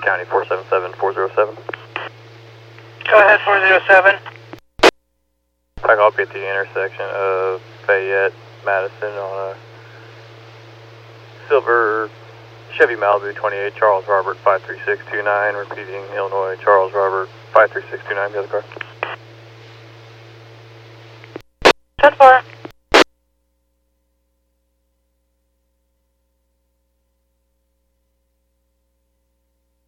County 477-407. Go ahead, 407. I'll be at the intersection of Fayette, Madison on a silver Chevy Malibu 28, Charles Robert 53629, repeating Illinois, Charles Robert 53629, the other car. 10-4.